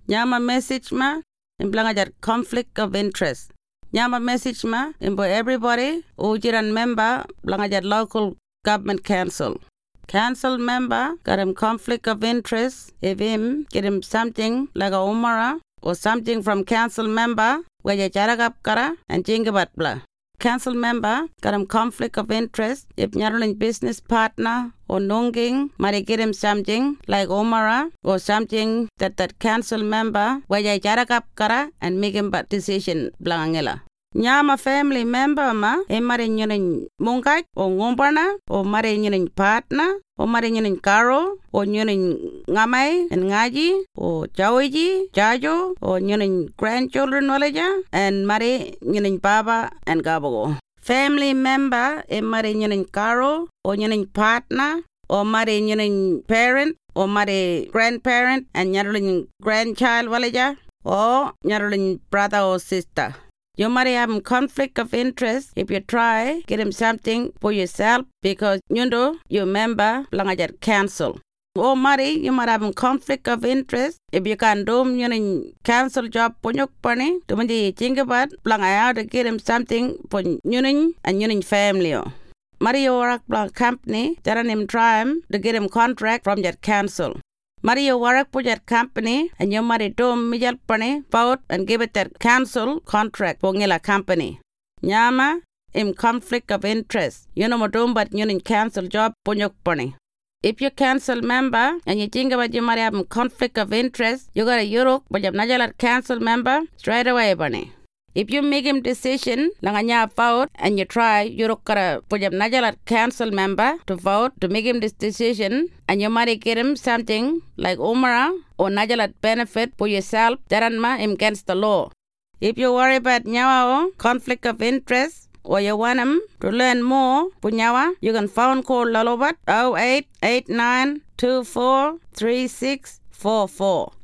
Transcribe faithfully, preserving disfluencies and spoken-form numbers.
Nyama message ma imblanga jat conflict of interest. Nyama message ma imbo everybody ujiran member blanga jat local government council. Council member got him conflict of interest if him get him something like a umara or something from council member where you charagap kara and jingabat bla. Council member got him conflict of interest if nyarling business partner or nonging might get him something like umara or something that that council member where you charagap kara and make him but decision blangela. Nyama family member ma e mare nyunin mungkai o ngomparna o mare nyunin partner o mare nyunin karo o nyunin ngamai and ngaji o jawiji jajo o nyunin grandchildren walaja and mare nyunin baba and gabogo. Family member e mare nyunin karo o nyunin partner o mare nyunin parent o mare grandparent and nyunin grandchild walaja o nyunin brother or sister. You might have conflict of interest if you try get him something for yourself because you know you member blangajat cancel. Or Mari, you might have conflict of interest if you can do your cancel job ponyok pani to mandi think about blangaya to get him something for yunin and yunin family. Mari work blang company that him try him to get him contract from that cancel. Mario work for that company and you marry to mijal pane vote and give it that cancel contract for ngila company. Nyama im conflict of interest. You know madum but you in cancel job ponyok pane. If you cancel member and you think about you might have conflict of interest, you got a euro but you najalat cancel member straight away pane. If you make him decision, langanya vote, and you try, you kara pujam najalat council member to vote to make him this decision, and you might get him something like umara or najalat benefit for yourself, daranma him against the law. If you worry about nyawa conflict of interest, or you want him to learn more, punyawa, you can phone call Lalobat oh eight eight nine two four three six four four.